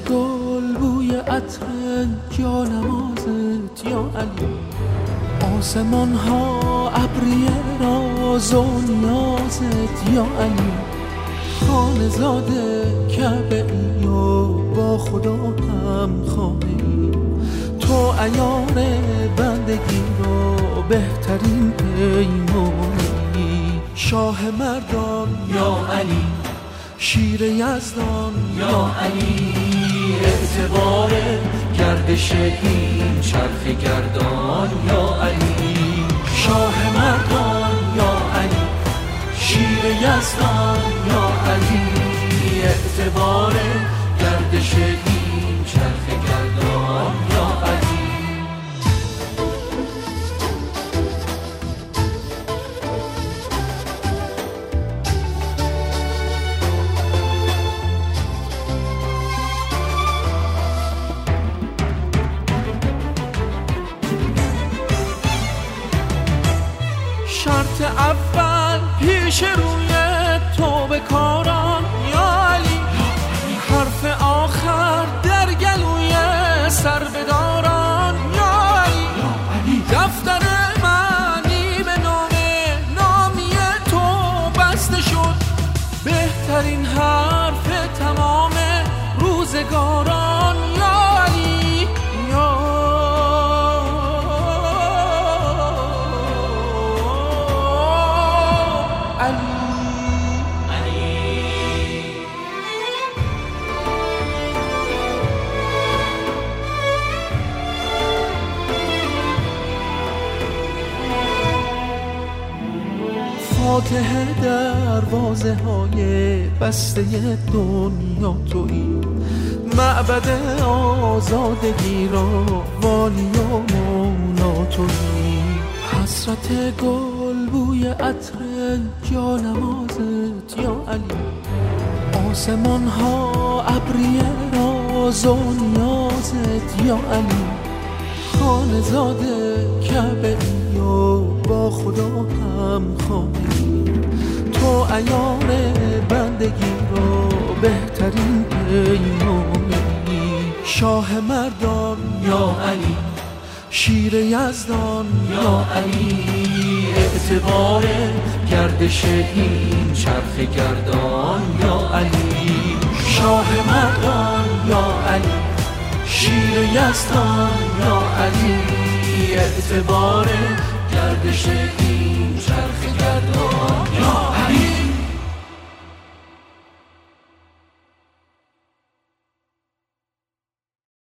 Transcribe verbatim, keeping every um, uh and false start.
گل بوی عطر یا نمازت یا علی، آسمان ها ابری راز و نیازت یا علی، خانه زاده کعبه ای و با خدا هم خانه ای، تو عیار بندگی رو بهترین پیمانی، شاه مردان یا علی، شیر یزدان یا علی، اعتبار گردش این چرخ گردان یا علی، شاه مردان یا علی، شیر یزدان یا علی، اعتبار گردش این چرخ گردان یا علی. شرط اول پیش روی تو به کاران یا علی، حرف آخر در گلوی سر بداران یا علی، دفتر معنی به نام نامی تو بسته شد، بهترین حرف تمام روزگاران یا علی یا فاتح دروازه های بسته دنیا تویی، معبد آزادگی را والی و مولا تویی، حسرت گل بوی عطر یا نمازت یا علی، آسمان ها ابری راز و نیازت یا علی، خانه زاده کعبه ای و با خدا هم خانه ای، تو عیار بندگی رو بهترین پیمانی، شاه مردان یا علی، شیر یزدان یا علی، اعتبار گردش این چرخ گردان یا علی، شاه مردان یا علی، شیر یزدان یا علی، اعتبار گردش این چرخ گردان یا علی.